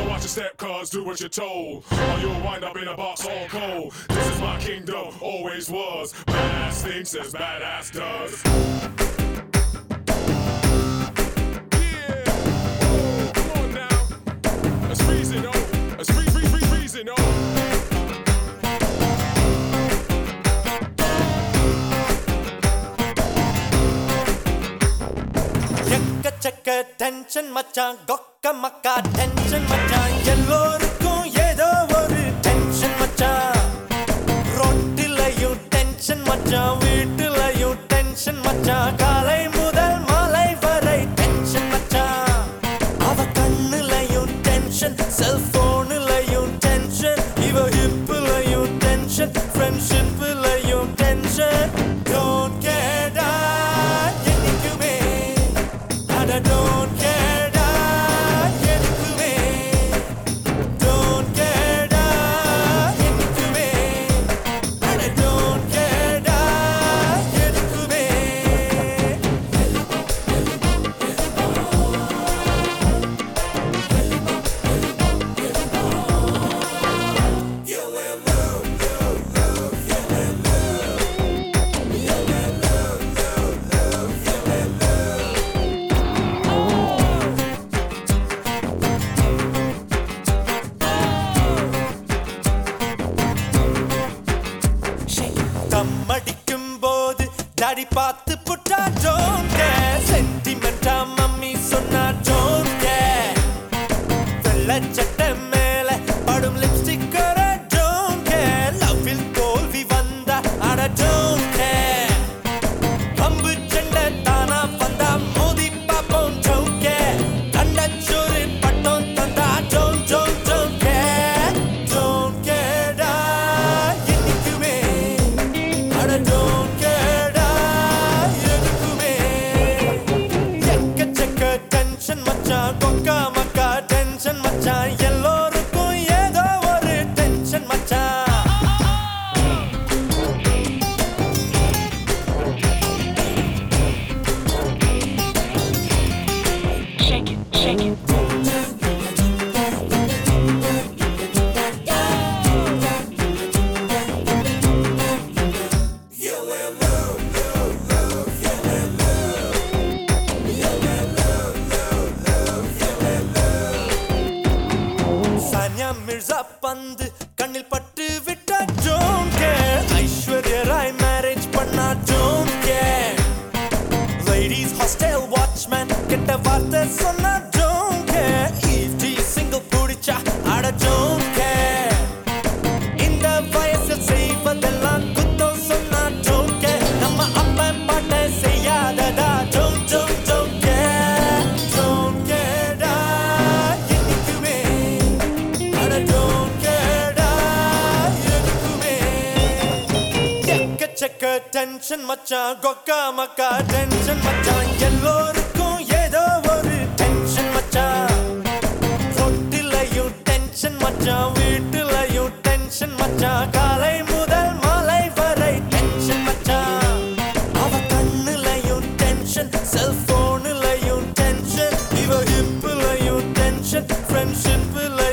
So watch your step, cuz do what you're told, or you'll wind up in a box all cold. This is my kingdom, always was. Badass thinks as badass does. Yeah, oh, come on now. It's freezing, oh, it's freezing, oh. எக்கச்சக்க tension மச்சான் கொக்க மக்கா tension மச்சான் எல்லோருக்கும் ஏதோ ஒரு tension மச்சான் ரோட்டிலையும் tension மச்சான் வீட்டிலையும் டென்ஷன் மச்சான் காலை முதல் மாலை வரை டென்ஷன் மச்சான் அவ கண்ணுலையும் டென்ஷன் செல்போனுலையும் டென்ஷன் இவ ஹிப்புலையும் டென்ஷன் ஃப்ரெண்ட்ஷிப்புலையும் டென்ஷன் டோன்ட் கேடா என்னைக்குமே I don't care da enikume don't care da enikume I don't care da enikume தம்மடிக்கும் போது டாடி பார்த்து புட்டா don't care சென்டிமெண்டா மம்மி சொன்னா don't care வெள்ளச்சட்டை மேல படும் லிப்ஸ்டிக்கர don't care லவ்வில் தோல்வி வந்தா அட don't care பம்பு சண்டை தானா வந்தா மோதி பாப்போம் don't care கண்டச்சோறு பட்டம் தந்தா don't care don't care டா என்னைக்குமே I don't care da enikume எக்கச்சக்க டென்ஷன் மச்சான் கொக்கா மக்கா டென்ஷன் மச்சான் எல்லோருக்கும் ஏதோ ஒரு டென்ஷன் மச்சான் Shake it, shake it. Sania Mirza பந்து கண்ணில் பட்டு விட்டா don't care Aishwarya Rai marriage பண்ணா don't care ladies hostel watchman கெட்ட வார்த்தை சொன்னா don't care if she single புடிச்சா அட don't care இந்த வயசில் செய்வதெல்லாம் குத்தம் சொன்னா don't care நம்ம அப்பா பாட்ட செய்யாதடா don't care டா என்னைக்குமே அட don't care டா என்னைக்குமே எக்கச்சக்க டென்ஷன் மச்சான் கொக்கா மக்கா டென்ஷன் மச்சான் எல்லோருக்கும் ஏதோ ஒரு டென்ஷன் மச்சான் ரொட்டிலையும் டென்ஷன் மச்சான் வீட்டிலையும் டென்ஷன் மச்சான் காலை முதல் மாலை வரை டென்ஷன் மச்சான் அவ கண்ணுலையும் டென்ஷன் செல்போனுலையும் டென்ஷன் இவ ஹிப்புலையும் டென்ஷன் ஃப்ரெண்ட்ஷிப்புலையும்